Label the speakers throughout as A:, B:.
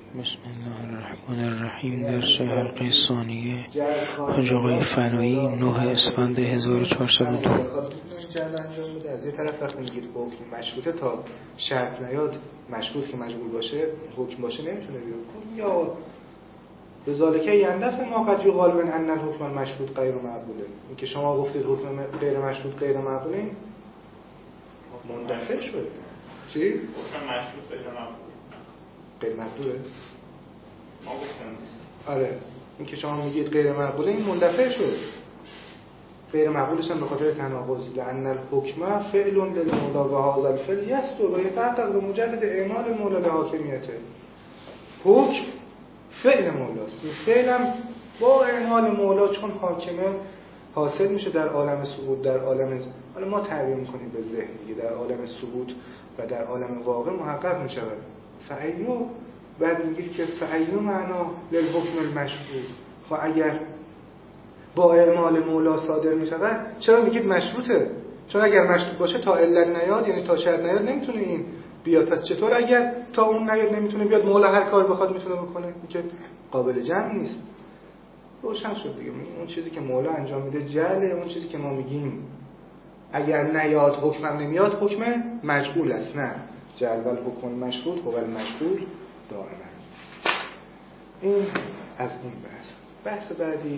A: بسم الله الرحمن الرحیم. درس حلقه ثانیه حاج آقای فنایی 9 اسفند 1402.
B: از یه طرف وقتی میگید حکم مشروطه تا شرط نیاد مشروط که مجبور باشه حکم باشه نمیتونه بیاد. یا به ذالکه یندفع ما قد یقال من ان الحکم المشروط غیر مقبوله. این که شما گفتید حکم غیر مشروط غیر مقبوله مندفع شده. چی؟
C: حکم مشروط غیر مقبول
B: غیر مقبوله؟
C: ما گفتم
B: آره، این که شما میگید غیر مقبوله این مندفع شد. غیر مقبولش هم به خاطر تناقض. لأن الحکم فعل للمولا و هذا الفعل یصدر و یتحقق بمجرد اعمال المولا بحاکمیته. حکم فعل مولاست. این فعل هم با اعمال مولا چون حاکمه حاصل میشه در عالم ثبوت، در عالم حالا ما تعبیر میکنیم به ذهن دیگه، در عالم ثبوت و در عالم واقع محقق میشود. فعیو بعد میگید که فعیو معنا للحکم المشروط. خب اگر با اعمال مولا صادر میشود چرا میگید مشروطه؟ چون اگر مشروط باشه تا علت نیاد، یعنی تا شرط نیاد نمیتونه این بیاد. پس چطور اگر تا اون نیاد نمیتونه بیاد، مولا هر کار بخواد میتونه بکنه؟ این که قابل جمع نیست. روشن شد دیگه. اون چیزی که مولا انجام میده جعله، اون چیزی که ما میگیم اگر نیاد حکمم نمیاد حکم مجعول است. نه، جعل و الحکم مشروط هو المجعول دائما. این از این بحث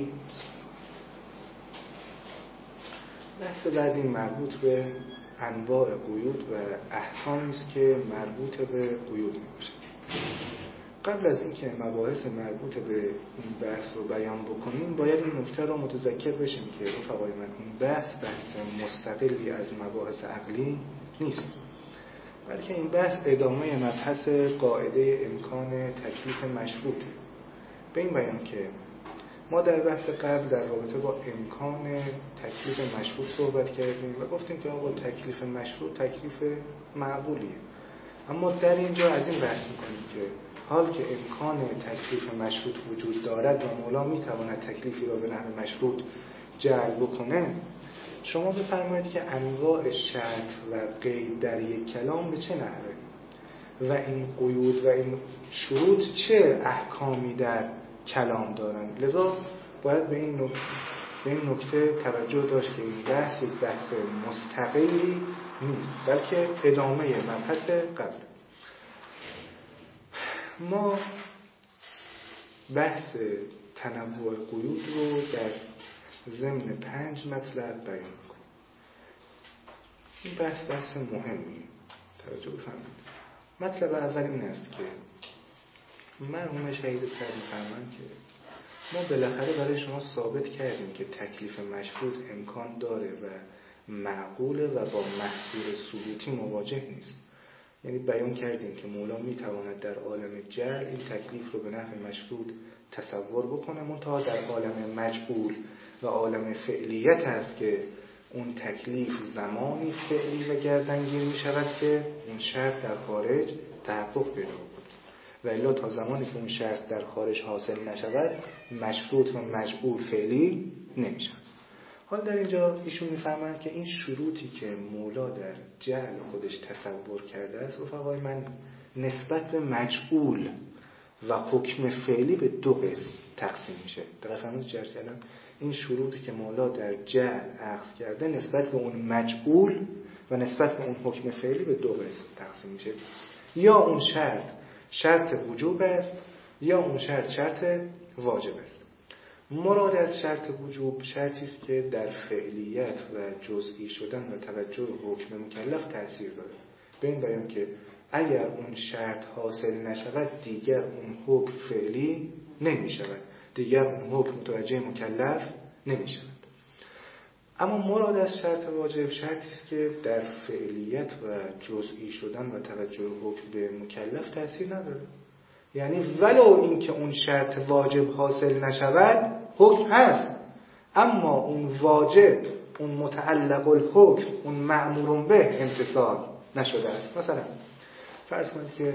B: بعدی مربوط به انواع قیود و احکامی است که مربوط به قیود میشه. قبل از اینکه مباحث مربوط به این بحث رو بیان بکنیم باید این نکته رو متذکر بشیم که رفقای من این بحث مستقلی از مباحث عقلی نیست، بلکه این بحث ادامه مبحث قاعده امکان تکلیف مشروطه. به این بیان که ما در بحث قبل در رابطه با امکان تکلیف مشروط صحبت کردیم و گفتیم که آقا تکلیف مشروط تکلیف معقولیه، اما در اینجا از این بحث میکنیم که حال که امکان تکلیف مشروط وجود دارد و مولا میتواند تکلیفی را به نحو مشروط جعل بکنه، شما بفرمایید که انواع شرط و قید در یک کلام به چه نحوه و این قیود و این شروط چه احکامی در کلام دارند. لذا باید به این نکته توجه داشت که این بحث یک بحث مستقلی نیست، بلکه ادامه مبحث قبل. ما بحث تنوع قیود رو در ضمن 5 مطلب بیان می‌کنیم. این بحث مهمی، توجه بفرمایید. مطلب اول این است که مرحوم شهید سعدی فرمودند که ما بالاخره برای شما ثابت کردیم که تکلیف مشروط امکان داره و معقوله و با محصول ثبوتی مواجه نیست. یعنی بیان کردیم که مولا میتواند در عالم جعل این تکلیف رو به نحو مشروط تصور بکنه، منتها در عالم مجعول و عالم فعلیت هست که اون تکلیف زمانی فعلی و گردنگیر می شود که اون شرط در خارج تحقق پیدا کند، و الا تا زمانی که اون شرط در خارج حاصل نشود مشروط و مجعول فعلی نمی شود. حال در اینجا ایشون میفهمند که این شروطی که مولا در جعل خودش تصور کرده است رفقای من نسبت به مجعول و حکم فعلی به 2 قسم تقسیم میشه. در فرمود جرسی الان این شروطی که مولا در جعل اخذ کرده نسبت به اون مجعول و نسبت به اون حکم فعلی به 2 قسم تقسیم میشه. یا اون شرط وجوب است یا اون شرط واجب است. مراد از شرط وجوب شرطی است که در فعلیت و جزئی شدن و توجه حکم مکلف تأثیر داره. به این بیان که اگر اون شرط حاصل نشود دیگر اون حکم فعلی نمی شود، دیگر اون حکم متوجه مکلف نمی شود. اما مراد از شرط واجب شرطی است که در فعلیت و جزئی شدن و توجه حکم به مکلف تأثیر نداره. یعنی ولو این که اون شرط واجب حاصل نشود حکم هست، اما اون واجب، اون متعلق الحکم، اون مأمور به امتثال نشده است. مثلا فرض کنید که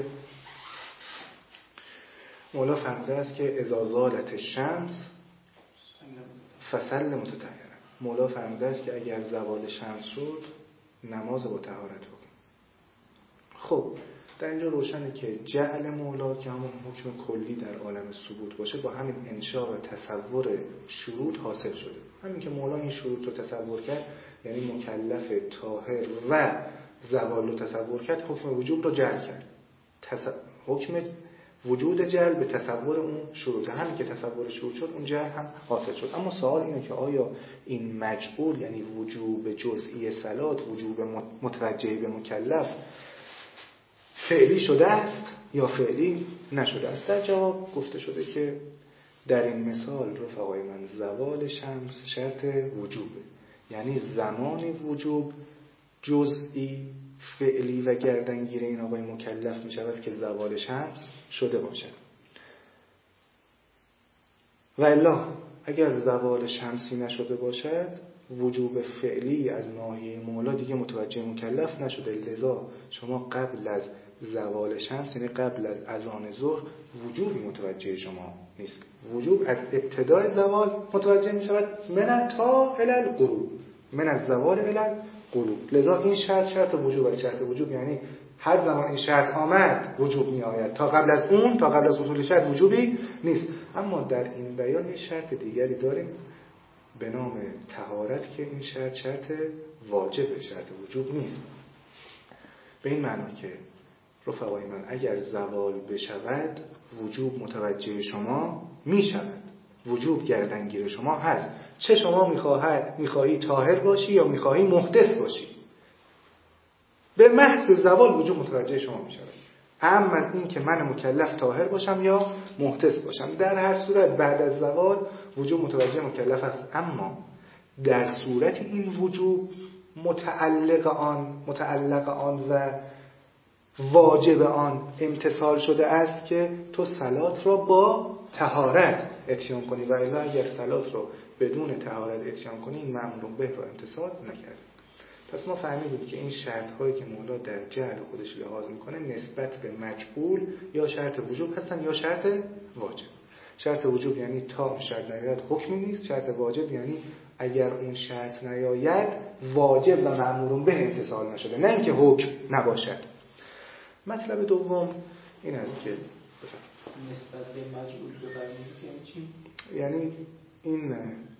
B: مولا فرموده است که اذا زالت الشمس فصل متطهرا. مولا فرموده است که اگر زوال شمس شد نماز با طهارت بکن. خب در اینجا روشنه که جعل مولا که همون حکم کلی در عالم ثبوت باشه با همین انشاء و تصور شروط حاصل شده. همین که مولا این شروط رو تصور کرد یعنی مکلف طاهر و زوال رو تصور کرد، حکم وجوب رو جعل کرد. حکم وجود جعل به تصور اون شروط، همین که تصور شروط شد اون جعل هم حاصل شد. اما سوال اینه که آیا این مجعول یعنی وجوب جزئی صلات، وجوب متوجه به مکلف فعلی شده است یا فعلی نشده است؟ در جواب گفته شده که در این مثال رفقای من زوال شمس شرط وجوبه، یعنی زمانی وجوب جزئی فعلی و گردنگیر این آقای مکلف می شود که زوال شمس شده باشد. و الا اگر زوال شمسی نشده باشد وجوب فعلی از ناحیه مولا دیگه متوجه مکلف نشده، لذا شما قبل از زوال شمس یعنی قبل از اذان ظهر وجوبی متوجه شما نیست. وجوب از ابتدای زوال متوجه می شود من تا الی الغروب، من از زوال الی الغروب. لذا این شرط وجوب است. شرط وجوب یعنی هر زمان این شرط آمد وجوب می آید، تا قبل از اون، تا قبل از حصول شرط وجوبی نیست. اما در این بیان یه شرط دیگری داریم به نام طهارت که این شرط واجبه، شرط وجوب نیست. به این معنی که رفقای من اگر زوال بشود وجوب متوجه شما می شود، وجوب گردنگیر شما هست، چه شما میخواهی طاهر باشی یا میخواهی محدث باشی، به محض زوال وجوب متوجه شما می شود. اما از این که من مکلف طاهر باشم یا محدث باشم، در هر صورت بعد از زوال وجوب متوجه مکلف است. اما در صورت این وجوب متعلق آن و واجب آن امتصال شده است که تو صلات را با طهارت اتیان کنی، و الا اگر صلات را بدون طهارت اتیان کنی این مأمور به را امتصال نکرد. پس ما فهمیدیم که این شرط هایی که مولا در جعل خودش لحاظ میکنه نسبت به مجعول یا شرط وجوب هستن یا شرط واجب. شرط وجوب یعنی تا اون شرط نیاید حکمی نیست، شرط واجب یعنی اگر اون شرط نیاید واجب و مأمور به امتصال نشده، نه اینکه حکم نباشد. مطلب دوم این است که
A: نسبت به مجعول بفرمایید یعنی چی؟
B: یعنی این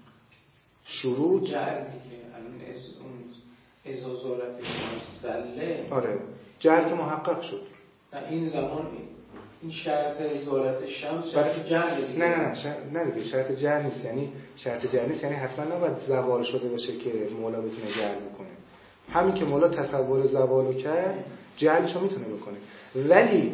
B: شروط
A: جعل دیگه الان اون ازازارت سله،
B: آره جعل که محقق شد.
A: این زمان این شرط ازالت شمس شرط جعل دیگه.
B: نه دیگه شرط جعل نیست. یعنی شرط جعل نیست یعنی حتما نباید زوال شده باشه که مولا بتونه جعل بکنه. همین که مولا تصور زوالو کرد جعلشو میتونه بکنه، ولی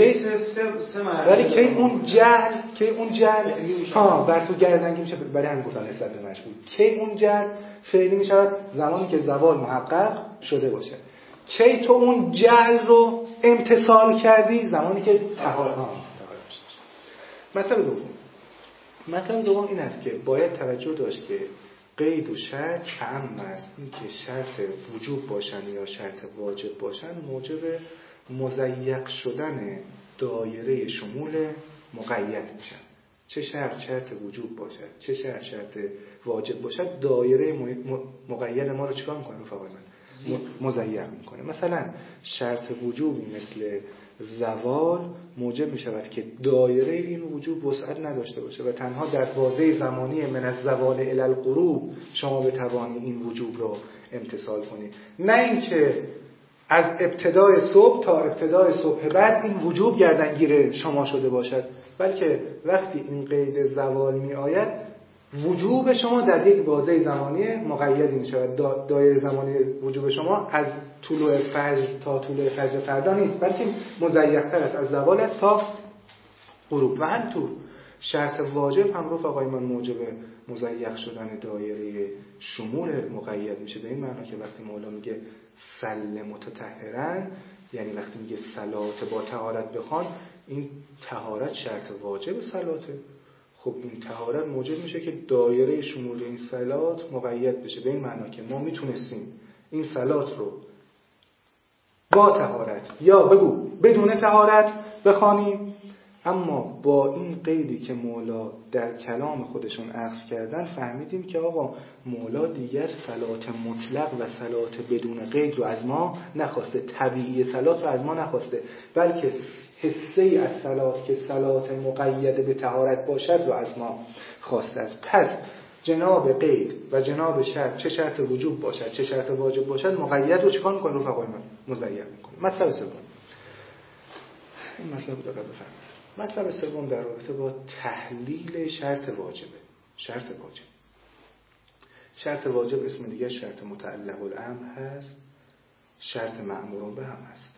B: کی اون جعل بر تو گردنگی میشه. برای هم گفتن نسبت به مجعول کی اون جعل فعلی میشود؟ زمانی که زوال محقق شده باشه. کی تو اون جعل رو امتصال کردی؟ زمانی که طهارت باشه. مطلب دوم این است که باید توجه داشت که قید و شرط اعم است. این که شرط وجوب باشن یا شرط واجب باشن موجب مضیق شدن دایره شمول مقید میشن. چه شرط وجوب باشد چه شرط واجب باشد دایره مقید ما رو چیکار میکنه رفقای من؟ مضیق میکنه. مثلا شرط وجوبی مثل زوال موجب میشود که دایره این وجوب وسعت نداشته باشه و تنها در بازه زمانی من از زوال الی الغروب شما بتوانی این وجوب رو امتصال کنید، نه اینکه از ابتدای صبح تا ابتدای صبح بعد این وجوب گردنگیر شما شده باشد، بلکه وقتی این قید زوال می آید وجوب شما در یک بازه زمانی مقیدی می شود. دایره زمانی وجوب شما از طلوع فجر تا طلوع فجر فردا نیست، بلکه مضیق‌تر است، از زوال است تا غروب. و همینطور شرط واجب هم رفقای من موجب مضیق شدن دایره شمول مقید میشه. به این معنا که وقتی مولا میگه سل متطهرن یعنی وقتی میگه صلات با طهارت بخوان، این طهارت شرط واجب صلاته. خب این طهارت موجب میشه که دایره شمول این صلات مقید بشه. به این معنا که ما میتونستیم این صلات رو با طهارت یا بگو بدون طهارت بخوانیم اما با این قیدی که مولا در کلام خودشون اخذ کردن فهمیدیم که آقا مولا دیگر صلات مطلق و صلات بدون قید رو از ما نخواسته، طبیعی صلات رو از ما نخواسته، بلکه حصه‌ای از صلات که صلات مقیده به طهارت باشد رو از ما خواسته است. پس جناب قید و جناب شرط، چه شرط وجوب باشد چه شرط واجب باشد، مقید رو چیکار می‌کنه رفقای من؟ مزین می‌کنه. مطلب سوم، این مطلب رو دقیق بفهمید. مطلب سوم در رابطه با تحلیل شرط واجبه. شرط واجب اسم دیگه شرط متعلق الامر هست، شرط مأمور به هم هست.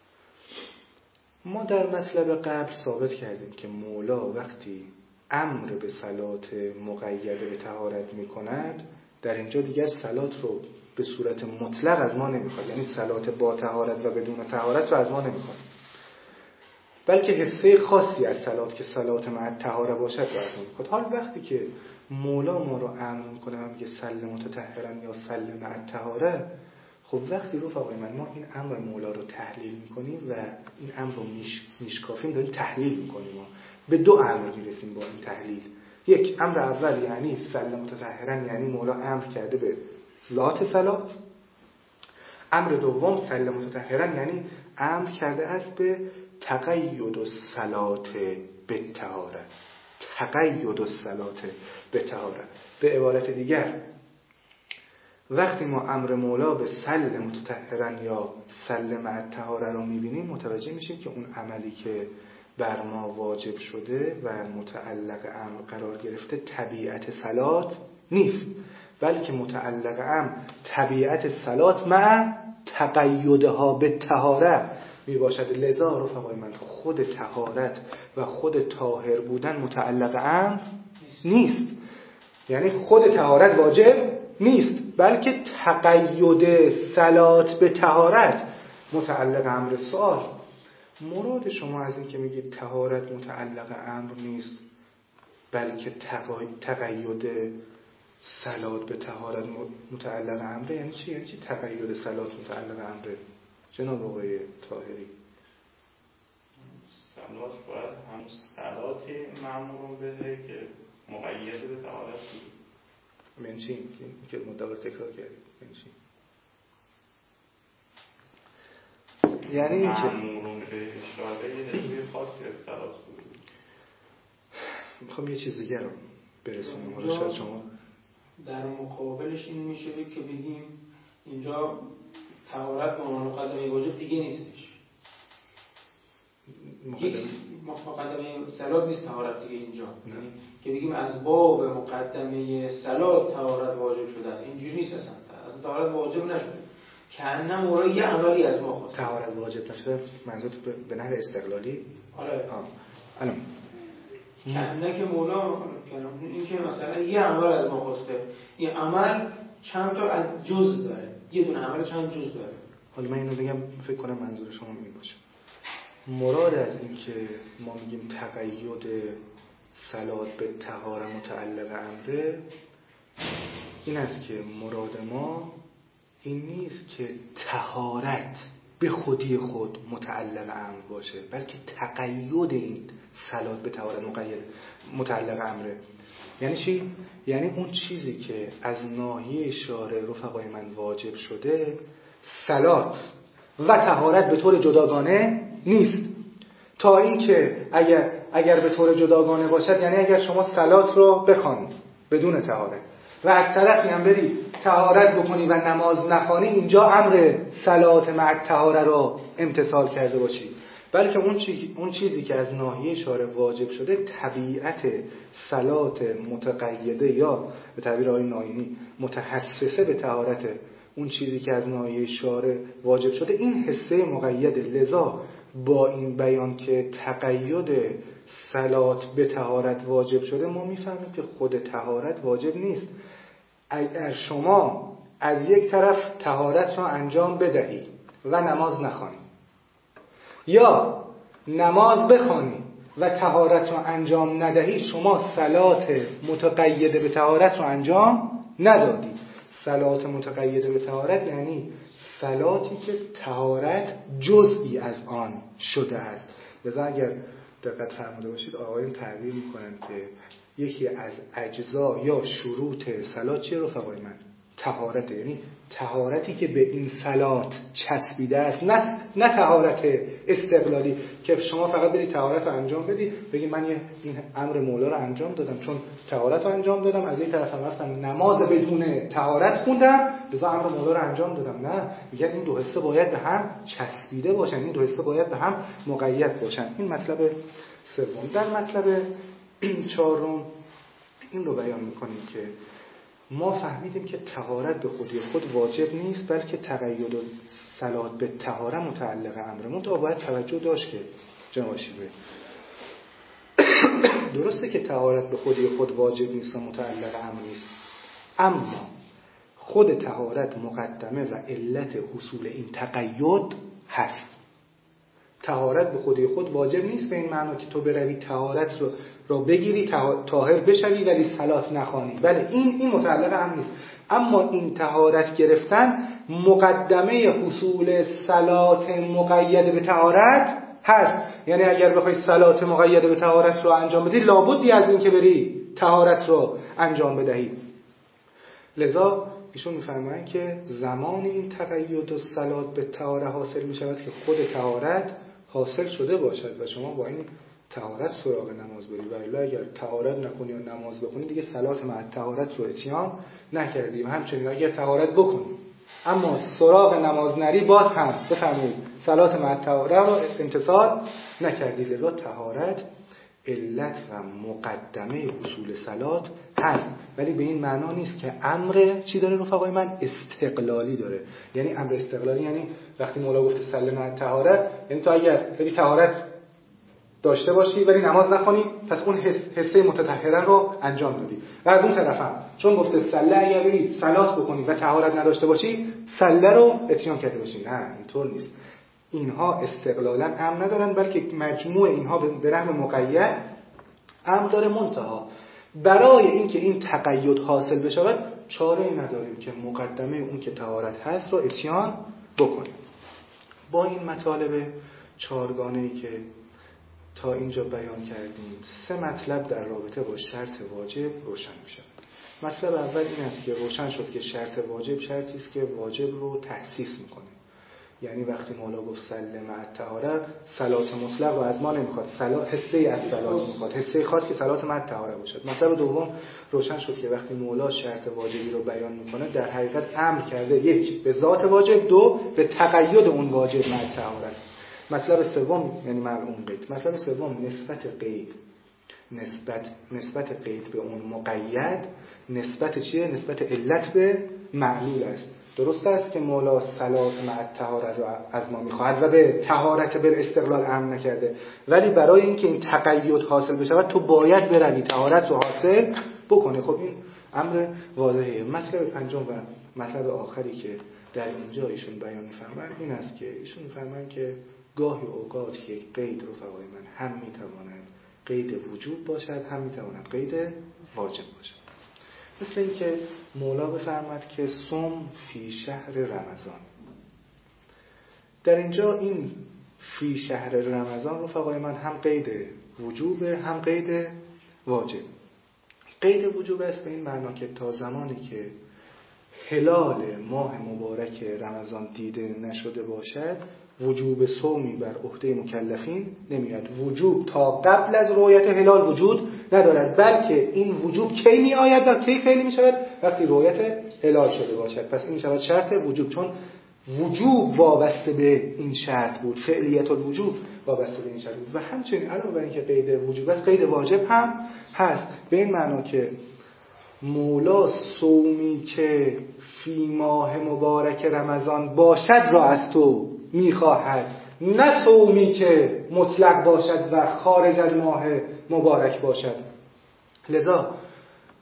B: ما در مطلب قبل ثابت کردیم که مولا وقتی امر به صلات مقیده به طهارت می‌کند، در اینجا دیگر صلات رو به صورت مطلق از ما نمی‌خواد، یعنی صلات با طهارت و بدون طهارت رو از ما نمی‌خواد، بلکه حصه خاصی از صلات که صلات مع طهاره باشد رو از ما می‌خواد. حال وقتی که مولا ما رو امر می‌کنه میگه سل متطهرا یا سل مع طهاره، خب وقتی رفقای من ما این امر مولا رو تحلیل می‌کنیم و این امر رو میشکافیم، داریم تحلیل می‌کنیم، ما به دو امر میرسیم با این تحلیل. یک، امر اول یعنی سل متطهرا، یعنی مولا امر کرده به ذات صلات. امر دوم سل متطهرا، یعنی امر کرده است به تقید الصلات بالطهارت. تقید الصلات بالطهارت. به عبارت دیگر وقتی ما امر مولا به سل متطهرا یا سل مع الطهاره رو میبینیم، متوجه میشیم که اون عملی که بر ما واجب شده و متعلق امر قرار گرفته طبیعت صلات نیست، بلکه متعلق امر طبیعت صلات مع تقیدها به طهاره می باشد. لذا رفقای من خود طهارت و خود طاهر بودن متعلق امر نیست، یعنی خود طهارت واجب نیست، بلکه تقید صلات به طهارت متعلق امر. سوال، مراد شما از این که میگید طهارت متعلق امر نیست بلکه تقید صلات به طهارت متعلق امره، یعنی چی؟ یعنی چی تقید صلات متعلق امره جناب آقای طاهری؟
C: صلات باید همون صلاتی مأمور بده که مقید به طهارت بود.
B: یعنی چی؟ که مدبر تکرار کردید، یعنی چی؟ یعنی این که
C: مأمور به اشاره یه حسبی خاصی از صلات بود.
B: میخوام یه چیز دیگر رو برسونم. حالا شاید شما
A: در مقابلش این میشه که بگیم اینجا طهارت به عنوان مقدمه واجب دیگه نیستش. مقدمه صلات نیست طهارت دیگه اینجا. یعنی که بگیم از باب مقدمه صلات طهارت واجب شده است، اینجوری نیست اصلا. اصلا طهارت واجب نشده. کأنه مورا یه عملی از ما خواسته.
B: طهارت واجب نشده منظور به نحو استقلالی؟
A: آره.
B: الان
A: کأنه که مولا این که مثلا یه عمل از ما خواسته، این عمل چند تا از جزء داره، یه دونه عمل چند جزء داره.
B: حالا من اینو بگم، فکر کنم منظور شما این باشه. مراد از این که ما میگیم تقید صلات به طهاره متعلق امره، این است که مراد ما این نیست که طهارت به خودی خود متعلق امر باشه، بلکه تقید این صلات به طهارت متعلق امره. یعنی چی؟ یعنی اون چیزی که از ناحیه شارع رفقای من واجب شده، صلات و طهارت به طور جداگانه نیست. تا این که اگر به طور جداگانه باشد، یعنی اگر شما صلات رو بخوانید بدون طهارت و از طرفی هم بری طهارت بکنی و نماز نخوانی، اینجا امر صلات مع طهاره رو امتثال کرده باشی، بلکه اون چیزی که از ناحیه شارع واجب شده طبیعت صلات متقیده یا به تعبیر آقای ناینی متحسسه به طهارت، اون چیزی که از ناحیه شارع واجب شده این حصه مقیده. لذا با این بیان که تقید صلات به طهارت واجب شده، ما میفهمیم که خود طهارت واجب نیست. اگر شما از یک طرف طهارت را انجام بدهی و نماز نخوانی، یا نماز بخوانی و طهارت را انجام ندهی، شما صلات متقیده به طهارت را انجام ندادی. صلات متقیده به طهارت یعنی صلاتی که طهارت جزئی از آن شده است. لذا اگر دقت فرموده باشید آقایون تعبیر میکنن که یکی از اجزا یا شروط صلات چیه رفقای من؟ طهارت. یعنی طهارتی که به این صلات چسبیده است، نه طهارت استقلالی که شما فقط برید طهارت رو انجام بدی بگی من این امر مولا رو انجام دادم چون طهارت رو انجام دادم، از این طرف هم رفتم نماز بدون طهارت خوندم لذا امر مولا رو انجام دادم. نه، میگن این دو حسه باید به هم چسبیده باشن، این دو حسه باید به هم مقید باشن. این مطلب سوم. در مطلب چهارم این رو بیان میکنیم که ما فهمیدیم که طهارت به خودی خود واجب نیست، بلکه تقید صلات به طهارت متعلق امره. منتها باید توجه داشت که جناب شیبه درسته که طهارت به خودی خود واجب نیست و متعلق امر نیست، اما خود طهارت مقدمه و علت حصول این تقید هست. طهارت به خودی خود واجب نیست به این معنا که تو بروی طهارت رو بگیری طاهر بشوی ولی صلات نخوانی. بله این متعلق هم نیست، اما این طهارت گرفتن مقدمه حصول صلات مقید به طهارت هست. یعنی اگر بخوای صلات مقید به طهارت رو انجام بدی لابدی از این که بری طهارت رو انجام بدهی. لذا ایشون می‌فرمایند که زمان این تقید و صلات به طهارت حاصل می‌شود که خود طهارت حاصل شده باشد و شما با این طهارت سراغ نماز بری. و الا اگر طهارت نکنی و نماز بخونی دیگه صلات مع طهارت رو اتیان نکردی. و همچنین اگر طهارت بکنی اما سراغ نماز نری باز هم بفرمایید صلات مع طهارت رو امتثال نکردی. لذا طهارت علت و مقدمه حصول صلات هست، ولی به این معنا نیست که امر چی داره رفقای من؟ استقلالی داره. یعنی امر استقلالی یعنی وقتی مولا گفته صلی مع طهارت، یعنی تو اگر بدی طهارت داشته باشی ولی نماز نخونی پس اون حصه متطهره رو انجام دادی. و از اون طرف هم چون گفته صلی اگر بری صلات بکنی و طهارت نداشته باشی صلی رو اتیان کرده باشی. نه، اینطور نیست. اینها استقلالا امر ندارن، بلکه مجموع اینها به رغم مقید امر داره. منتها برای اینکه این تقید حاصل بشود چاره‌ای نداریم که مقدمه اون که طهارت هست رو اتیان بکنیم. با این مطالب چهارگانه‌ای که تا اینجا بیان کردیم 3 مطلب در رابطه با شرط واجب روشن میشه. مطلب اول این است که روشن شد که شرط واجب شرطی است که واجب رو تحسیس میکنه. یعنی وقتی مولا گفت صلی مع طهارت صلات مطلق رو از ما نمیخواد، حصه از صلات میخواد، حصه خاص که صلات مع طهارت باشد. مطلب دوم روشن شد که وقتی مولا شرط واجبی رو بیان میکنه در حقیقت امر کرده 1 به ذات واجب، 2 به تقید اون واجب مع طهارت. مطلب سوم یعنی معلوم قید. مطلب سوم نسبت قید به اون مقید نسبت چیه؟ نسبت علت به معلول است. درست است که مولا صلات مع طهارت رو از ما میخواهد و به طهارت بر استقلال امر نکرده، ولی برای اینکه این تقید حاصل بشه تو باید بروی طهارت رو حاصل بکنه. خب این امر واضحه. مطلب پنجم و مطلب آخری که در اینجا ایشون بیان می‌فرمایند این است که ایشون می‌فرمایند که گاهی اوقات یک قید رفقای من هم میتواند قید وجوب باشد هم میتواند قید واجب باشد. مثل این که مولا بفرماد که صوم فی شهر رمضان. در اینجا این فی شهر رمضان رفقای من هم قید وجوب هم قید واجب. قید وجوب است به این معنا که تا زمانی که هلال ماه مبارک رمضان دیده نشده باشد وجوب صومی بر عهده مکلفین نمیاد. وجوب تا قبل از رؤیت هلال وجود ندارد، بلکه این وجوب کی می آید و کی فعلی می شود؟ وقتی رؤیت هلال شده باشد. پس این شود شرط وجوب، چون وجوب وابسته به این شرط بود، فعلیت الوجوب وابسته به این شرط بود. و همچنین علاوه بر اینکه قید وجوب است قید واجب هم هست به این معنا که مولا صومی که فی ماه مبارک رمضان باشد را از تو میخواهد، نه صومی که مطلق باشد و خارج از ماه مبارک باشد. لذا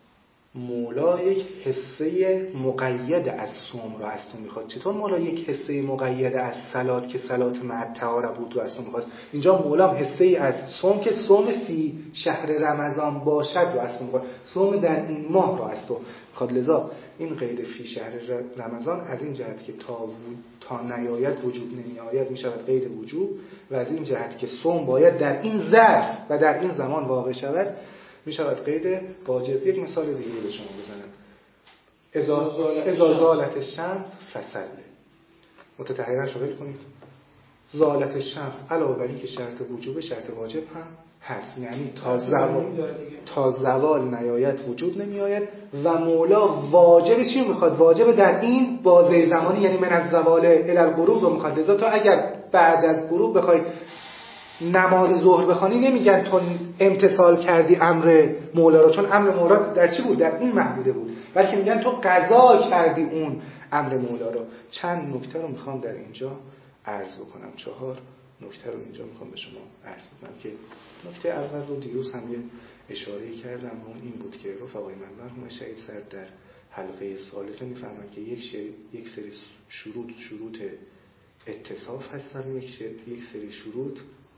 B: مولا یک حصه مقید از صوم رو از تو میخواد. چطور مولا یک حصه مقید از صلات که صلات مع طهاره بود رو از تو میخواد؟ اینجا مولا حصه ای از صوم که صوم فی شهر رمضان باشد رو از تو میخواد. صوم در این ماه رو از تو میخواد. لذا این قید فی شهر رمضان از این جهت که تا نیاید وجود نمیآید میشود قید وجوب، و از این جهت که صوم باید در این ظرف و در این زمان واقع شود میشود قید واجب. یک مثال دیگه به شما بزنم. اذا زالت الشمس فصل. متطهرا شغل کنید. زالت الشمس علاوه بر اینکه شرط وجوب شرط واجب هم هست، یعنی تا زوال نیاید وجود نمیآید. و مولا واجب چی میخواد؟ واجب در این بازه زمانی، یعنی من از زوال الی الغروب رو میخواد. لذا تو اگر بعد از غروب بخوای نماز ظهر بخوانی نمیگن تو امتثال کردی امر مولا رو، چون امر مولا در چی بود؟ در این محدوده بود، بلکه میگن تو قضا کردی اون امر مولا رو. چند نکته رو میخوام در اینجا عرض بکنم، 4 نکته رو اینجا میخوام به شما عرض بکنم که نکته اول رو دیروز هم یه اشاره کردم، اون این بود که رفقای من مرحوم شهید سرد در حلقه ثالثه میفهمن که یک سری شروط اتصاف هستن، یک سری شروط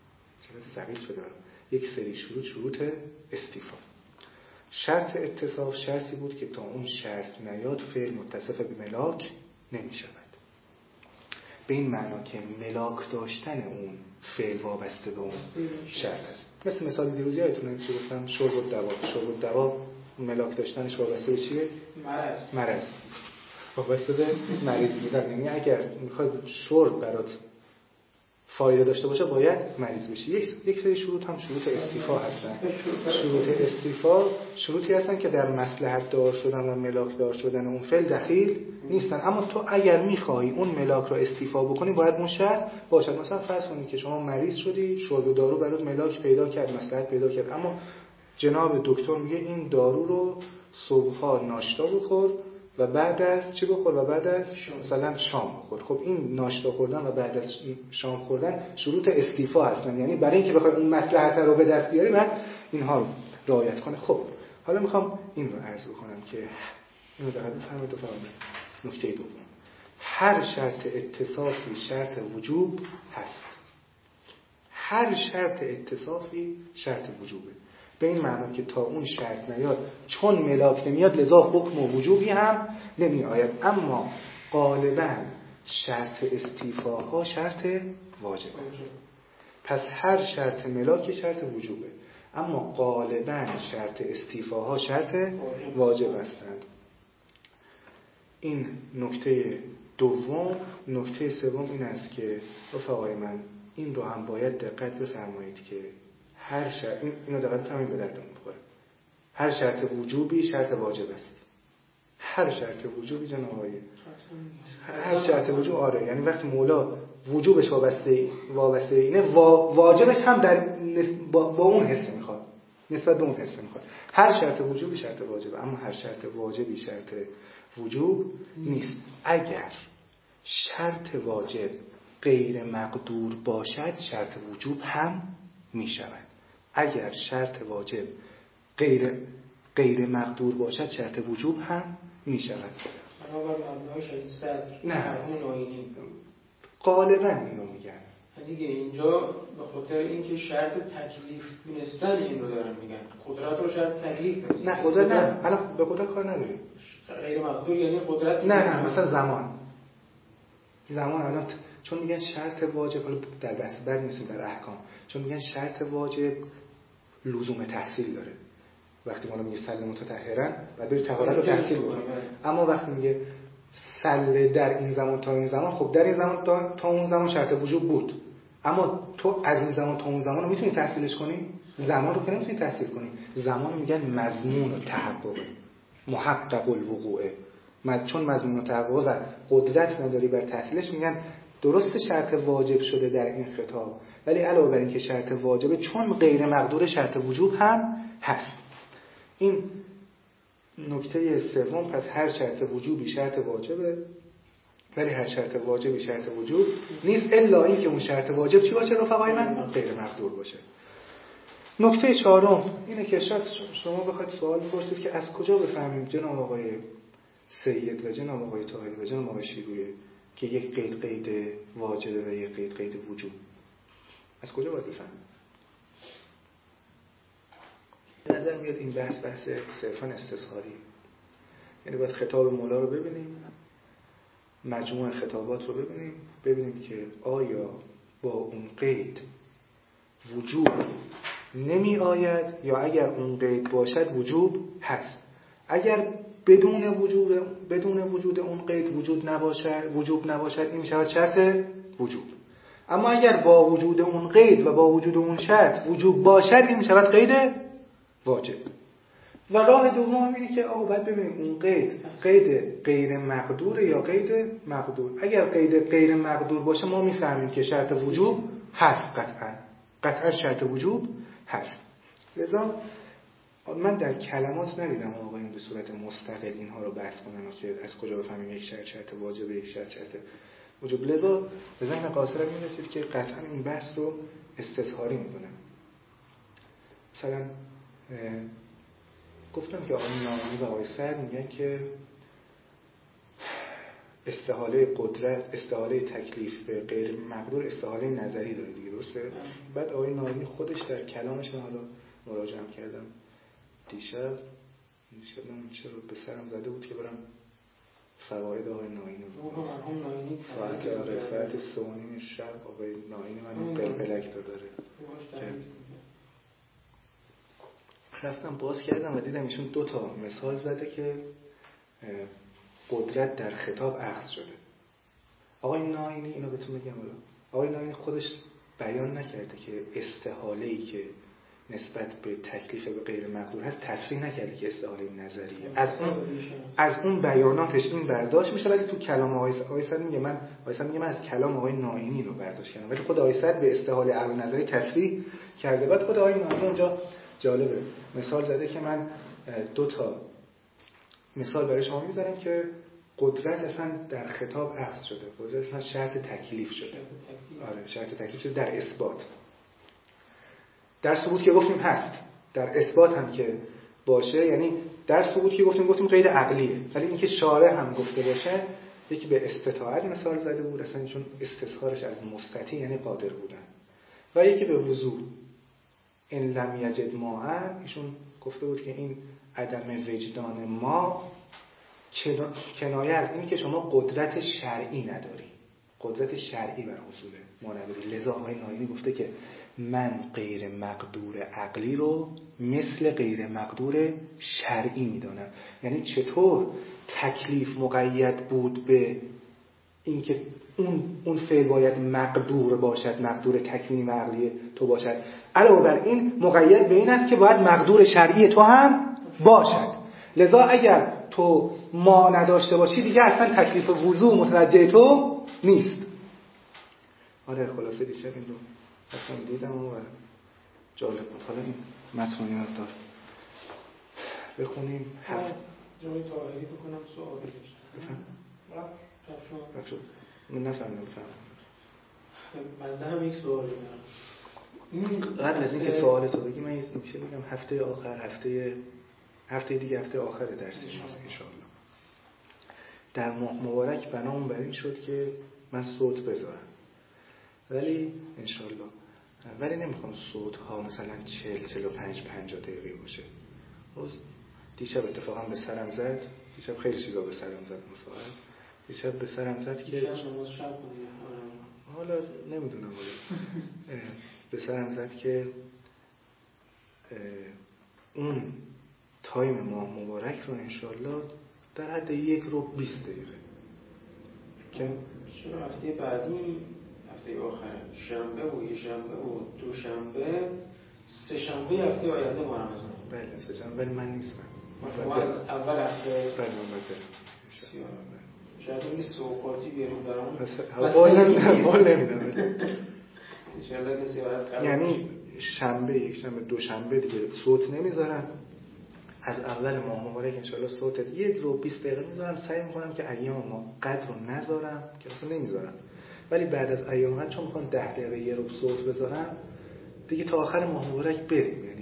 B: یک سری شروط استیفا. شرط اتصاف شرطی بود که تا اون شرط نیاد فعل متصف به ملاک نمی شود. به این معنا که ملاک داشتن اون فعل وابسته به اون شرط است. مثال دیروزی هایتونه که گفتم شرب الدوا ملاک داشتنش وابسته به چیه؟ مرض. وابسته به مریض بودن. یعنی اگر میخواد شرب برات فایده داشته باشه باید مریض بشی. یک سری شروط هم شروط استیفا هستن. شروط استیفا شروطی هستن که در مصلحت دار شدن و ملاک دار شدن اون فعل دخیل نیستن، اما تو اگر میخوای اون ملاک رو استیفا بکنی باید اون شرط باشد. مثلا فرض کنید که شما مریض شدی، شرب دارو برات ملاک پیدا کرد، مصلحت پیدا کرد، اما جناب دکتر میگه این دارو رو صبح‌ها ناشتا بخور و بعد از چی بخور و بعد از مثلا شام بخور. خب این ناشتا خوردن و بعد از شام خوردن شروط استیفا هستن، یعنی برای اینکه بخوای اون مصلحت رو به دست بیاری بعد اینها رو رعایت کنه. خب حالا میخوام این رو عرض بکنم که اینو دقیقاً بفهمید. نکته دوم، هر شرط اتصافی شرط وجوب هست. هر شرط اتصافی شرط وجوبه. به این معنی که تا اون شرط نیاد چون ملاک نمیاد لذا حکم و وجوبی هم نمی آید. اما غالبا شرط استیفاها شرط واجبه. پس هر شرط ملاک شرط وجوبه، اما غالبا شرط استیفاها شرط واجب هستند. این نکته دوم. نکته سوم این است که رفقای من این رو هم باید دقت بفرمایید که هر شرط، اینو دقت بفرمایید به دردتون بخوره، هر شرط وجوبی شرط واجب است. هر شرط وجوبی جناب آقای، هر شرط وجوب آره، یعنی وقتی مولا وجوبش وابسته اینه واجبش هم در با اون حصه میخواد، نسبت به اون حصه میخواد. هر شرط وجوبی شرط واجبه، اما هر شرط واجبی شرط وجوب نیست. اگر شرط واجب غیر مقدور باشد شرط وجوب هم می شود. اگر شرط واجب غیر مقدور باشد شرط وجوب هم می شود. نه غالبا اینو میگن
A: دیگه. اینجا به خاطر اینکه شرط تکلیف دونستن این رو دارن میگن، قدرت رو شرط تکلیف دونستن.
B: نه قدرت نه، الان به قدرت کار نداریم.
A: غیر مقدور یعنی قدرت
B: نه مثلا زمان الان چون میگن شرط واجب، حالا در بحث بعد نیستیم در احکام، چون میگن شرط واجب لزوم تحصیل داره. وقتی ما میگه صلی متطهرن بعد بری طهارت رو تحصیل بکنی، اما وقتی میگه صلی در این زمان تا این زمان، خب در این زمان تا اون زمان شرط وجوب بود، اما تو از این زمان تا اون زمان رو میتونی تحصیلش کنی؟ زمان رو که نمیتونی تحصیل کنی. زمان میگن مضمون و تحقق، محقق الوقوعه. چون مضمون و تحقق و قدرت نداری بر تحصیلش، میگن درست شرط واجب شده در این خطاب، ولی علاوه بر این که شرط واجبه چون غیر مقدور شرط وجوب هم هست. این نکته سوم. پس هر شرط وجوبی شرط واجبه، ولی هر شرط واجبی شرط وجوب نیست، الا این که اون شرط واجب چی باشه رفقای من؟ غیر مقدور باشه. نکته چهارم اینه که شاید شما بخواید سوال بپرسید که از کجا بفهمیم جناب آقای سید و جناب آقای طاهری و جناب آقای شیرویه که یک قید واجبه و یک قید وجوب. از کجا باید بفهمیم؟ به نظر میاد این بحث صرفاً استظهاری. یعنی باید خطاب مولا رو ببینیم، مجموع خطابات رو ببینیم که آیا با اون قید وجوب نمی آید یا اگر اون قید باشد وجوب هست. اگر بدون وجود اون قید وجوب نباشد این می شود شرط وجوب. اما اگر با وجود اون قید و با وجود اون شرط وجوب باشد این می شود قید واجب. و راه دوم اینه که آقا باید ببینیم اون قید غیر مقدور یا قید مقدور. اگر قید غیر مقدور باشه ما میفهمیم که شرط وجوب هست، قطعا شرط وجوب هست. لذا من در کلمات ندیدم آقایون به صورت مستقل اینها رو بحث کنن که از کجا بفهمیم یک شرط واجبه یک شرط وجوب. لذا به ذهن قاصرم میرسید که قطعا این بحث رو استظهاری میدونن. مثلا گفتم که آقای نامی و آقای سعد میگن که استحاله قدرت، استحاله تکلیف به غیر مقدور استحاله نظری داره دیگه، درسته؟ بعد آقای نامی خودش در کلامش من حالا مراجعه کردم دیشب چرا به سرم زده بود که برم فواید آقای ناینی رو ساعت 3:30 شب آقای ناینی من قلقلک داره رفتم باز کردم و دیدم ایشون 2 مثال زده که قدرت در خطاب اخذ شده. آقای ناینی اینو بهتون بگم والا آقای ناینی خودش بیان نکرده که استحاله‌ای که نسبت به تکلیف به غیر مقدور هست تصریح نکرده که استحاله نظریه. از اون بیاناتش این برداشت میشه، ولی تو کلام آقای سعد میگه من از کلام آقای ناینی رو برداشت کردم، ولی خود آقای سعد به استحاله عقل نظری تصریح کرده. بعد خود آقای ناینی اونجا جالبه مثال زده که من 2 مثال برای شما میذارم که قدرت اصلا در خطاب اخذ شده، قدرت اصلا شرط تکلیف شده. آره شرط تکلیف شده در اثبات. در ثبوت که گفتیم هست، در اثبات هم که باشه، یعنی در ثبوت که گفتیم قید عقلیه، ولی اینکه شارع هم گفته باشه، یکی به استطاعت مثال زده بود اصلا چون استظهارش از مستطیع یعنی قادر بودن، و یکی به وضوح ان لم یجد ماء، ایشون گفته بود که این عدم وجدان ما کنایه از اینی که شما قدرت شرعی نداری، قدرت شرعی بر حصول ما نداری. لذا آقای ناینی گفته که من غیر مقدور عقلی رو مثل غیر مقدور شرعی میدانم. یعنی چطور تکلیف مقید بود به اینکه اون فعل باید مقدور باشد، مقدور تکوینی و عقلی تو باشد، علاوه بر این مقید به این است که باید مقدور شرعی تو هم باشد. لذا اگر تو ما نداشته باشی دیگه اصلا تکلیف وضوع متوجه تو نیست. آره خلاصه دیشب این رو اصلا دیدم و جالب بود. حالا این متنی رو دار بخونیم.
A: جای طاهری بکنم سوالی داشتم
B: بفهم من نفهمیدم
A: من هم یک سوالی دارم.
B: قبل از اینکه سوالتو بگی من یه نکته بگم. هفته آخر هفته دیگه هفته آخر درسی ماست انشاءالله. در ماه مبارک بنامون بر این شد که من صوت بذارم، ولی انشاءالله نمیخوام صوت ها مثلا 40-45-50 دقیقه باشه. روز دیشب اتفاقا به سرم زد، دیشب خیلی چیزا به سرم زد مصاحب. دیشب به سرم زد که حالا نمیدونم به سرم زد که اون تایم ماه مبارک رو انشاءالله در حد 1:20 دقیقه که
A: هفته بعدی، هفته آخر شنبه و یه شنبه و 2 شنبه، 3 شنبه هفته آینده ما رمضان.
B: بله 3 شنبه من نیستم.
A: ما از اول هفته
B: بله من بده
A: شاید این سوقاتی بیاریم برامون
B: حال نمیدم
A: انشاءالله که زیارت قبل،
B: یعنی شنبه، یک شنبه، 2 شنبه دیگه صوت نمیذارم. از اول ماه مبارک انشاءالله صوتت 1:20 دقیقه میذارم. سعی میکنم که ایام ما قدر رو نذارم که اصلا نمیذارم، ولی بعد از ایام چون میخوام 10 دقیقه یه رو صوت بذارم دیگه تا آخر ماه مبارک بریم.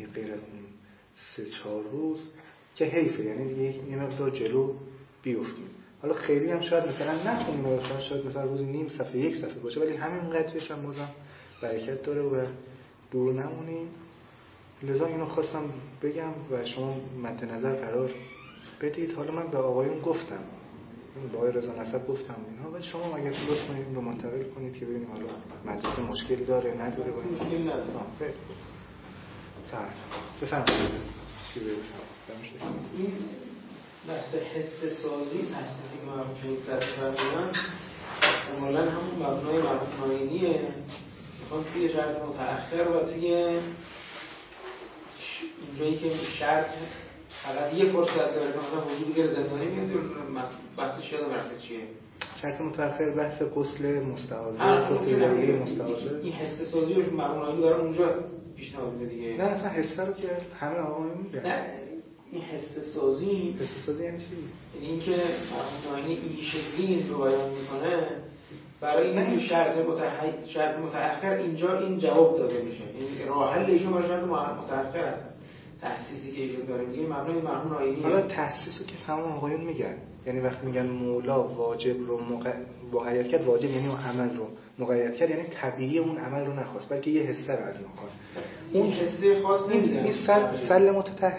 B: 3-4 روز که حیفه، یعنی دیگه یه مقدار جلو بیفتیم. حالا خیلی هم شاید مثلا نخونیم، مثلا شاید مثلا روزی نیم صفحه 1 صفحه باشه، ولی همین قدرش هم بازم برکت داره و دور نمونیم. لذا اینو خواستم بگم و شما مد نظر قرار بدید. حالا من به آقایون گفتم، به آقای رضا نسب گفتم اینها، ولی شما اگر لطف کنید این رو منتقل کنید که ببینیم حالا مدرسه مشکلی داره نداره. با
A: مشکلی نداره.
B: خیلی خوب. بفرمایید. چی بگم؟
A: این بحث حس سازی تحسیسی که من چنین سرچ کردم کاملا همون مبنای مرحوم ناینیه. میخوام توی شرط متأخر و توی اینجایی که شرط فقط یه فرصت داره که مثلا وجود غیر زندانی میاد، بحثش یادم رفته چیه؟
B: شرط متأخر بحث غسل مستحاضه، غسل لیلی مستحاضه.
A: این حس سازی رو مرحوم ناینی برای اونجا پیشنهاد میده دیگه.
B: نه اصلا حس رو که همه آقایون میگن.
A: نه این حس سازی
B: یعنی چی؟
A: یعنی اینکه مرحوم ناینی این شکلی این رو بیان میکنه برای این شرط متأخر اینجا این جواب داده میشه. این راه حل ایشون برای شرط متأخر هست. تحسیسی که ایشون داره میگه مبنای مرحوم ناینی.
B: حالا تحسیس رو که تمام آقایون میگن، یعنی وقتی میگن مولا واجب رو مقید کرد، واجب یعنی اون عمل رو مقید کرد، یعنی طبیعی اون عمل رو نخواست بلکه یه حسه رو از ما خواست.
A: اون حسه خاص نمیدن.
B: این سل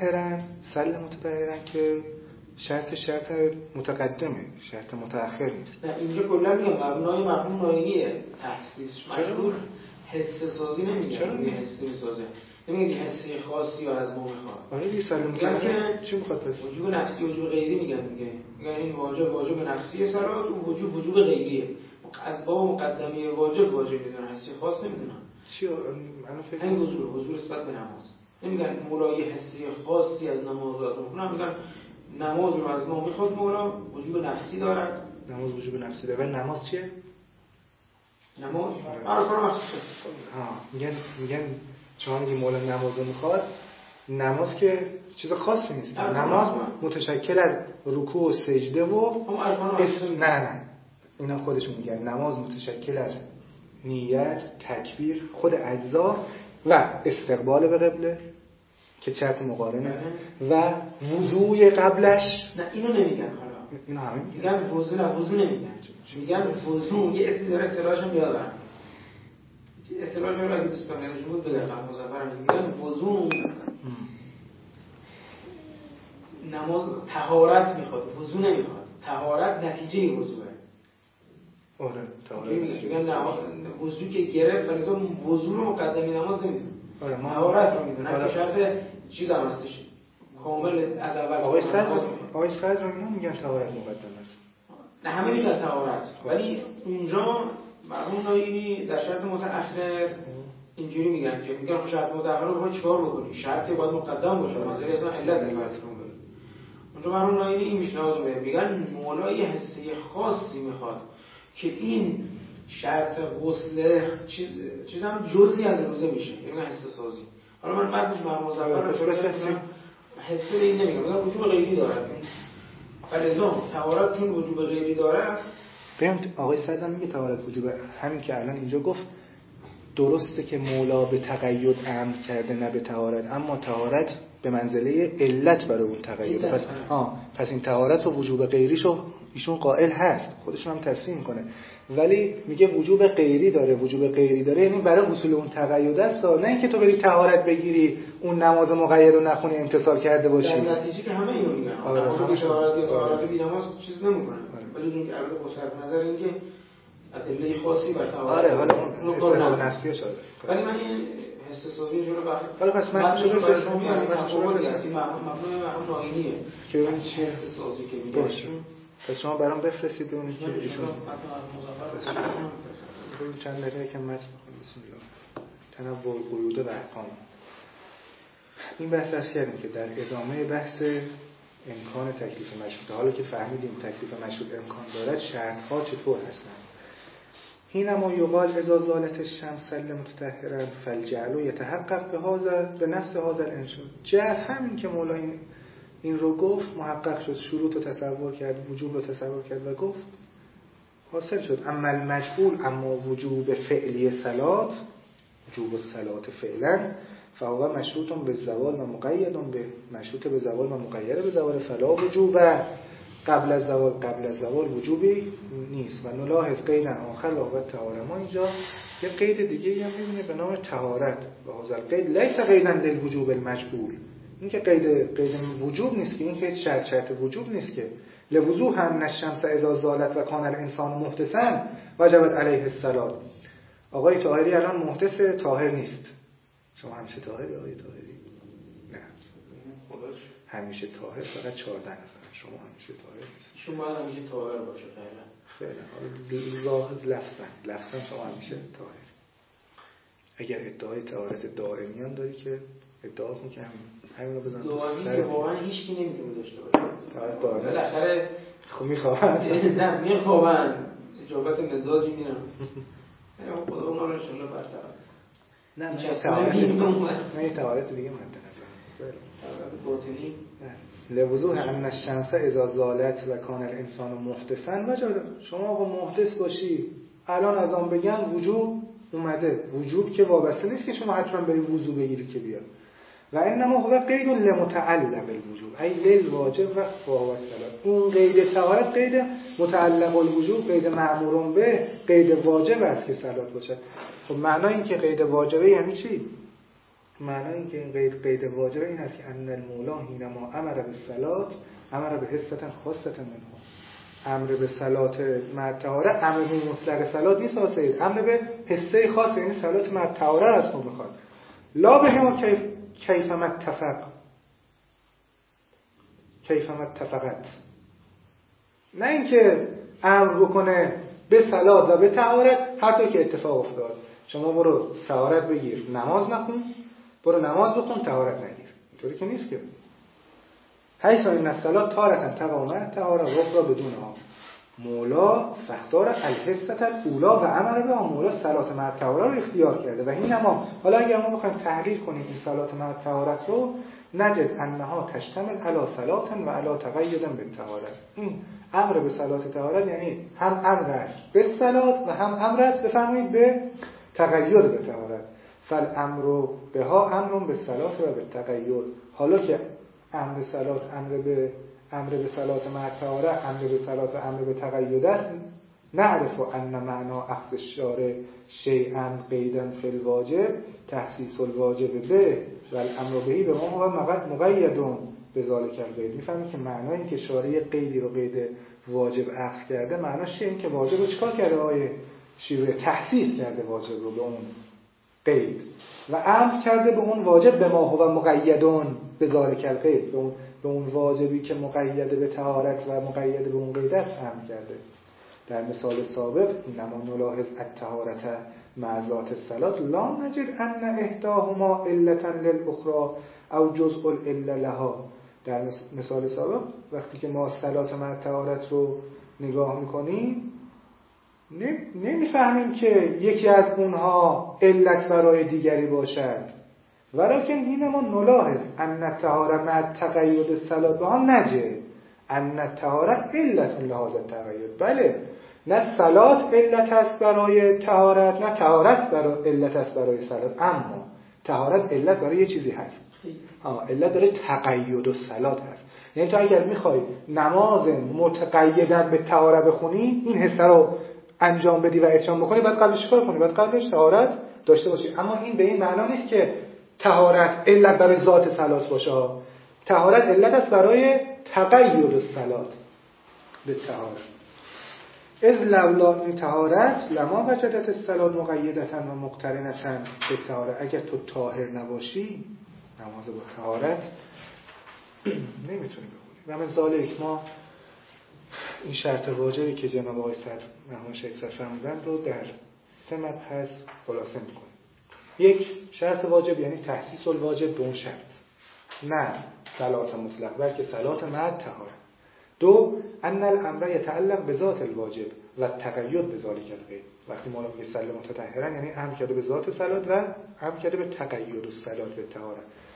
B: متطهرن که شرط متقدمه، شرط متأخر نیست.
A: نه اینجا کلا میگم مبنای مرحوم ناینیه تحسیس مشهور حس سازی نمیگن. چرا میگه حس میسازه؟ نمیگه حسی خاصی از ما میخواد.
B: آره دیگه سل متطهرن چی میخواد پس؟
A: وجوب نفسی وجوب غیری میگن این واجب نفسی صلات و وجوب غیریه. از با مقدمه واجب میدونن، حسی خاص نمیدونن.
B: چی الان فکر
A: همین حضور نسبت به نماز. نمیگن مولای حسی خاصی از نماز و از ما میگن نماز رو از ما میخواد مولا، وجوب نفسی دارد.
B: نماز وجوب نفسی داره. ولی نماز چیه؟
A: نماز ارکان مخصوصه.
B: میگن شما میگی مولا نماز میخواد، نماز که چیز خاصی نیست. نماز متشکل از رکوع و سجده و نه اینا خودشون میگن نماز متشکل از نیت، تکبیر، خود اجزا و استقبال به قبله که شرط مقارنه و وضوء قبلش.
A: نه اینو نمیگن. حالا
B: اینو همین
A: میگن وضوء نمیگن. میگن وضوء یه اسمی داره، اصطلاحش هم یادم. اصطلاحش رو اگه دوستان یادشون بود بگم مظفر میگن وضوء نماز طهارت میخواد، وضوء نمیخواد. طهارت نتیجه وضوءه.
B: آره طهارت
A: میگن وضوء که گرفت ولی وضوء رو مقدمه نماز نمیدونه.
B: آره
A: طهارت رو میدونه که شرط چیز هم هستش کامل از اول.
B: آقای صدر رو میگن طهارت مقدم است.
A: نه همه میگن طهارت، ولی اونجا مرحوم ناینی در شرط متأخر اینجوری میگن که میگن شرط متأخر رو باید چیکار بکنی؟ شرطی باید مقدم باشه، منظوری اصلا علت نمی‌کنه. اونجا مرحوم ناینی این پیشنهاد میده، میگن مولا یه حسه خاصی میخواد که این شرط غسل چیز هم جزئی از روزه میشه، یعنی حس سازی. حالا من بعدش مرحوم مظفر رو حس این نمیگم، میگم وجوب غیری داره. فلزام طهارت چون وجوب غیری داره.
B: ببین آقای صدر میگه طهارت وجوب، همین که الان اینجا گفت درسته که مولا به تقید امر کرده نه به طهارت، اما طهارت به منزله علت برای اون تقید. پس این طهارت و وجوب غیریشو ایشون قائل هست، خودشون هم تسلیم میکنه، ولی میگه وجوب غیری داره یعنی برای حصول اون تقید است، نه اینکه تو بری طهارت بگیری اون نماز مقید رو نخونی امتثال کرده باشی.
A: در نتیجه که همه اینو میگن. نماز طهارت بی نماز چیز نمیکنه. ولی اون که البته با صرف نظر اینکه ادله خاصی بر طهارت.
B: آره حالا اون اصطلاح نفسیه شده.
A: ولی من این حس سازی رو
B: حالا پس من
A: شروع برای شما میارم. این مبنای ناینیه
B: که ببینید چیه
A: حس سازی که میگه.
B: پس شما برام بفرستید ببینید که ایشون ببین چند دقیقه که متن بخونیم. بسم الله. تنوع القیود و احکام. این بحث از کردیم که در ادامه بحث امکان تکلیف مشروط، حالا که فهمیدیم تکلیف مشروط امکان دارد، شرط‌ها چطور هستند؟ حینما یقال اذا زالت الشمس سل متطهرا فالجعل یتحقق به نفس هذا الانشاء. جعل همین که مولا این رو گفت محقق شد، شروط رو تصور کرد، وجوب رو تصور کرد و گفت حاصل شد. اما المجهول، اما وجوب فعلی صلات، وجوب الصلات فعلا فهو مشروط به زوال و مقید به مشروط به زوال و مقید به زوال فلا وجوب قبل از زوال وجوبی نیست. و نلاحظ قیدا آخر واقع طهاره. ما اینجا یه قید دیگه هم می‌بینیم به نام طهارت و هذا القید لیس قیدا للوجوب المجبول. این که قید وجوب نیست که، این که شرط وجوب نیست که. لوضوح ان الشمس اذا زالت و کان الانسان محدثا وجبت علیه الصلاه. آقای طاهری الان محدث طاهر نیست. شما همیشه طاهری آقای طاهری؟ نه.
C: خودش
B: همیشه طاهر فقط 14 نفر. شما همیشه طاهر نیست.
A: شما همیشه طاهر باشه فعلا.
B: خیلی ظاهر لفظا شما همیشه طاهر. اگر ادعای طهارت دائمیان داری که ادعا کن که همین رو بزن تو سرت.
A: دائمی که واقعا هیچ کی نمیتونه داشته باشه.
B: طهارت دائمی
A: بالاخره
B: خب میخوابن.
A: نه میخوابن. اجابت مزاجی میرن. خدا اونا رو ان شاء الله برطرف.
B: نه من یه طهارت دیگه مد نظرم.
A: طهارت باطنی.
B: لوضوح ان الشمس اذا زالت و کان الانسان محدثا وجب. شما آقا محدث باشی الان از آن بگن وجوب اومده. وجوب که وابسته نیست که شما حتما بری وضو بگیری که بیا. و انما هو قید لمتعلق الوجوب ای للواجب و فهو الصلاه. این قید طهارت قید متعلق الوجوب، قید مأمور به، قید واجب است که صلات باشد. خب معنای این که قید واجبه یعنی چی؟ معنای این که این قید واجبه این است که ان المولا حینما امر بالصلاه امر به حصه خاصه منه. امر به صلات مع طهاره امر به مطلق صلات نیست آسید، امر به حصه خاص یعنی صلات مع طهاره است اون میخواد. لا بهما کیف متفقت. نه اینکه امر بکنه به صلات و به طهارت هر طور که اتفاق افتاد. شما برو طهارت بگیر نماز نخون، برو نماز بخون طهارت نگیر. اینطوری که نیست که. حیث ان الصلاه تارة تقام طهاره و اخرى بدونها. مولا فختار الحصه الاولى و امر به مولا صلات مع طهاره رو اختیار کرده. و این اما حالا اگر ما بخوایم تحلیل کنیم این صلات مع طهارت رو نجد انها تشتمل علی صلات و علی تقید بالطهاره. این امر به صلات طهارت یعنی هم امر است به صلات و هم امر است بفرمایید به تقید به طهارت. فالامر بها امر به صلات و به تقید. حالا که امر صلات امر به صلات مع طهاره امر به صلات و امر به تقید است، نعرف ان معنا اخذ الشارع شیئا قیدا فی الواجب تخصیص الواجب به و الامر بهی به ما هو مقید بذالک القید. میفهمید که معنای این که شارع قیدی رو قید واجب اخذ کرده معناش چیه؟ این که واجب رو چیکار کرده آیه شیوه تخصیص کرده واجب رو به اون قید و امر کرده به اون واجب به ما هو مقید بذالک القید، به اون واجبی که مقید به طهارت و مقید به اون قید است امر کرده. در مثال سابق انما نلاحظ الطهارت مع ذات الصلاه لا نجد ان احداهما علتا للاخرى او جزء الا لها. در مثال سابق وقتی که ما صلات مع طهارت رو نگاه میکنیم نمیفهمیم که یکی از اونها علت برای دیگری باشد. ولکن اینما نلاحظ ان الطهاره مع تقید الصلاه به آن نجه ان الطهاره علت لهذا التقید. بله نه صلات علت است برای طهارت نه طهارت برای علت است برای صلات، اما طهارت علت برای یه چیزی هست. علت برای تقید الصلات هست. یعنی تو اگر میخوای نماز متقیدا به طهاره بخونی این حصه رو انجام بدی و اتمام بکنی بعد قبلش کار کنی، بعد قبلش طهارت داشته باشی. اما این به این معنا نیست که طهارت علت برای ذات صلات باشه. طهارت علت است برای تقید الصلات به طهارت. از لولا این طهارت لما وجدت الصلات مقیدة و مقترنة به طهارت. اگر تو طاهر نباشی نماز با طهارت نمیتونی بخونی. و مثال ما این شرط واجبی که جناب آقای محمود شیخ صدر فرمودن رو در 3 مبحث خلاصه میکنیم. 1 شرط واجب یعنی تحسیس الواجب به اون شرط، نه صلات مطلق بلکه صلات مع طهاره. 2 ان الامر يتعلق بذات الواجب و تقید بذالک القید. وقتی ما میگیم صلی متطهرا یعنی امر کرده به ذات صلات و امر کرده به تقید الصلات به طهاره.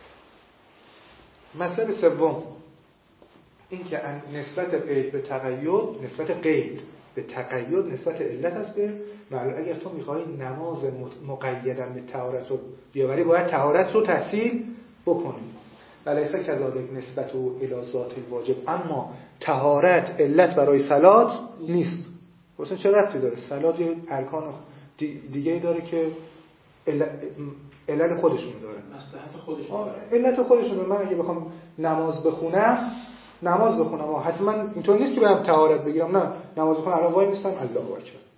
B: مسئله 3 این که نسبت قید به تقید، نسبت قید به تقید نسبت علت است به معلول. اگر تو میخوای نماز مقیدا به طهارت رو بیاوری باید طهارت رو تحصیل بکنی. ولیس کذالک نسبت و الی ذات الواجب، اما طهارت علت برای صلات نیست. واسه چه ربطی داره؟ صلات یه ارکان دیگه داره که علت خودشون داره،
A: مصلحت خودشون داره،
B: علت خودشون داره. من اگه بخوام نماز بخونم حتما اینطور نیست که برم طهارت بگیرم. نه، نماز بخونم الان وای میستم الله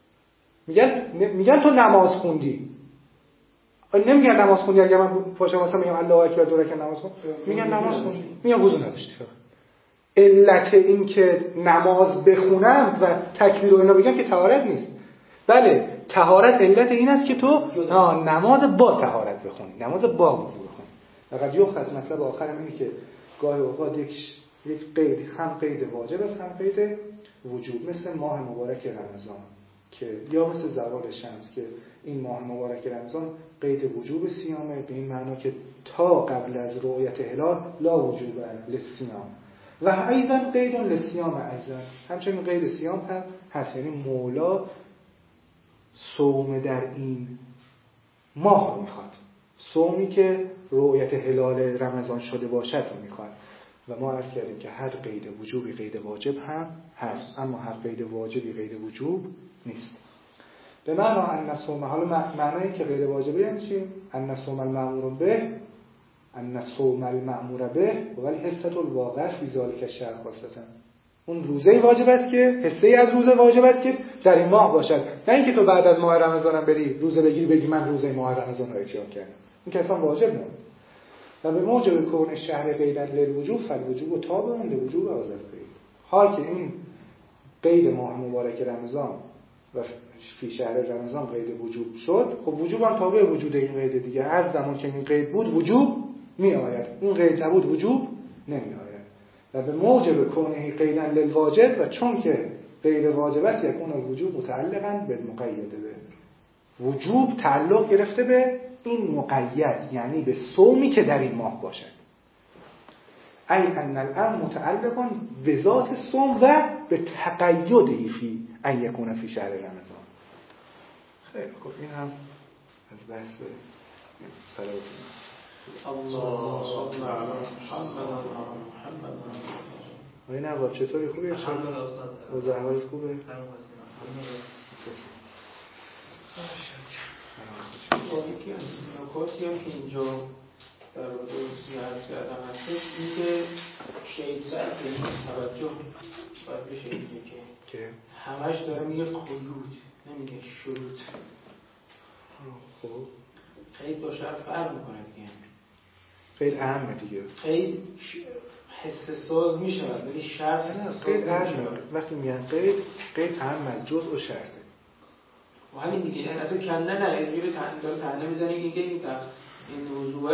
B: اکبر میگن تو نماز خوندی. نمیگن نماز خوندی اگه من پاشم مثلا میگم الله اکبر دو رکعت نماز خوند، میگن نماز خوندی، میگن وضو نداشتی. فقط علت این که نماز بخونم و تکبیر و اینا بگم که طهارت نیست. بله، طهارت علت این است که تو نماز با طهارت بخونی، نماز با وضو بخونی. فقط یخ مطلب آخرم اینه که گاهی اوقات یک قید، هم قید واجب است هم قید وجوب، مثل ماه مبارک رمضان که یا مثل زوال شمس که این ماه مبارک رمضان قید وجوب صیامه، به این معنا که تا قبل از رؤیت هلال لا وجوب للصیام و ایضا قید للصیام ایضا، همچنین قید صیام هم هست. یعنی مولا صوم در این ماه میخواد، صومی که رؤیت هلال رمضان شده باشد رو میخواد. و ما عرض کردیم که هر قید وجوبی قید واجب هم هست، اما هر قید واجبی قید وجوب نیست. به معنا ان صوم، حالا معنایی که غیر واجبه یعنی چی؟ ان صوم المأمور به، ان صوم المأمور به ولی حصه الواقع فی ذلک الشهر خاصه. اون روزه واجب است که حصه‌ای از روزه واجب است که در این ماه باشد، نه اینکه تو بعد از ماه رمضان هم بری روزه بگیری بگی من روزه ماه رمضان رو اجرا کردم. این که اصلا واجب نیست. و به موجب کون شهر قیدا للوجوب فالوجوب تابع لوجوب هذا القید. حال که این قید ماه مبارک رمضان و فی شهر رمضان قید وجوب شد، خب وجوب هم تابع وجود این قید دیگه. هر زمان که این قید بود وجوب می آید، این قید نبود وجوب نمی آید. و به موجب کونه قیدا للواجب، و چون که قید واجب است یکون الوجوب متعلقا بالمقید به، وجوب تعلق گرفته به این مقید، یعنی به صومی که در این ماه باشد. ای ان الامر متعلق بذات الصوم و به تقییده فی ان یکون فی شهر رمضان. خیلی خوب، این هم از بحث صلوات
A: الله صلی علی محمد.
B: این نواب چطوری؟ خوبی؟ وضعهای خوبه؟
A: یکی از نکاتی هم که اینجا در مورد عرض کردم هستش این که شهید سعد به این توجه باید بشه اینه که همش داره میگه قیود نمیگه شروط.
B: خب
A: قید با شرط فرق میکنه دیگه.
B: قید اهمه دیگه.
A: قید حس ساز میشود ولی شرط حس
B: قید اهمه. وقتی میگن قید اهم از جزء و شرطه.
A: و همین دیگه، یعنی اصلا کنده نه اینجوری داره تنه میزنه این وضوعه،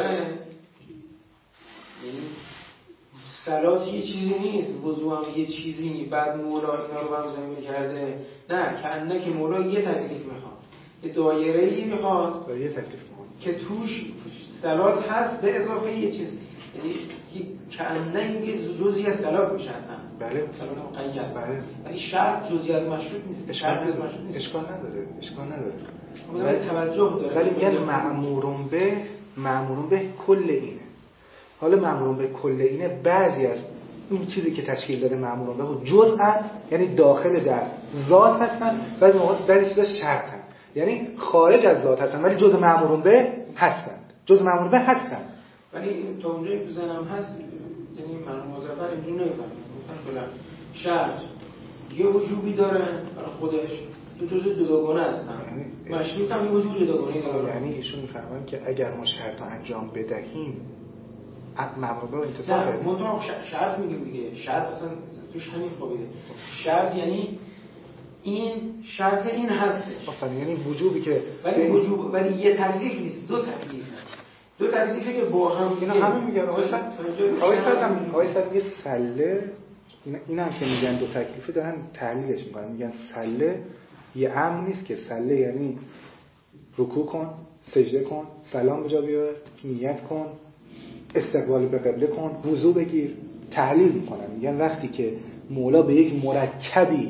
A: یعنی صلات یه چیزی نیست، وضوع هم یه چیزی نیست، بعد مولا اینا رو هم زمین کرده. نه، کنده که مولا یه تکلیف میخواد، یه دایره‌ای میخواد
B: یه تکلیف میخواد
A: که توش صلات هست به اضافه یه چیز، یعنی کنده این یه جزئی از صلات میشه اصلا.
B: بله.
A: صلات مقید.
B: بله.
A: ولی شرط جزئی از مشروط نیست.
B: اشکال نداره.
A: ولی توجه داره.
B: ولی میگن مأمورون به کل اینه. حالا مأمورون به کل اینه بعضی از این چیزی که تشکیل داده مأمورون به جزءا، یعنی داخل در ذات هستن، بعضی چیزا شرطن، یعنی خارج از ذات هستن ولی جزء مأمورون به هستند. ولی
A: تا اونجایی که زنم هست، یعنی من موظفن اینجور نمیفهمم. گفتن کلا شرط یه وجوبی داره برای خودش، دو جزء جداگانه هستن، مشروط هم یه وجود جداگانه داره.
B: یعنی ایشون میفهمن که اگر ما شرط رو انجام بدهیم مأمور به انتصاب
A: نه، ما شرط میگیم دیگه. شرط اصلا توش همین خوابیده. شرط یعنی این شرط این هستش.
B: آفرین، یعنی وجوبی که
A: ولی یه تکلیف نیست، دو تکلیفی که با هم
B: اینا همه میگن. آقای صاحب یه سله، اینا هم که میگن دو تکلیفه دارن تحلیلش میکنن، میگن سله یه امر نیست که سله یعنی رکوع کن، سجده کن، سلام به جا بیار، نیت کن، استقبال به قبله کن، وضو بگیر. تحلیل میکنن، میگن وقتی که مولا به یک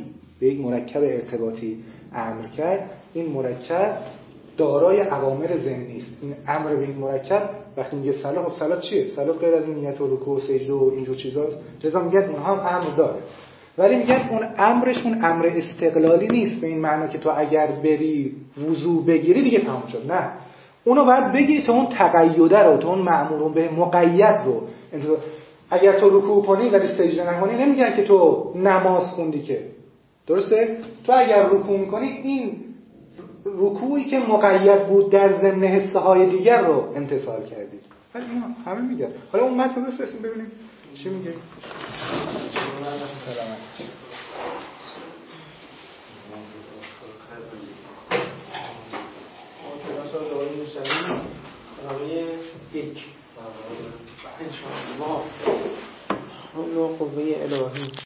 B: به یک مرکب ارتباطی امر کرد، این مرکب دارای اوامر ضمنی است. این امر به این مرکب وقتی میگه صلاح، خب صلاح چیه؟ صلاح غیر از نیت و رکوع و سجده و اینجور چیزاست. لذا میگن اونها هم امر داره، ولی میگن اون امرشون امر استقلالی نیست به این معنی که تو اگر بری وضو بگیری دیگه تمام شد. نه، اونو باید بگیری تا اون تقیده رو، تا اون مأمور به مقید رو. اگر تو رکوع کنی ولی سجده نکنی نمیگن که تو نماز خوندی که، درسته؟ تو اگر رکوع میکنی این رکوعی که مقید بود در ضمن حصه های دیگر رو امتثال کردی. ولی اینا همه میگن. حالا اون متن بفرستیم ببینیم چی میگه. سلام.
A: کلاس رو دوباره میشنیم. برنامه 1 حول و قوه الهی.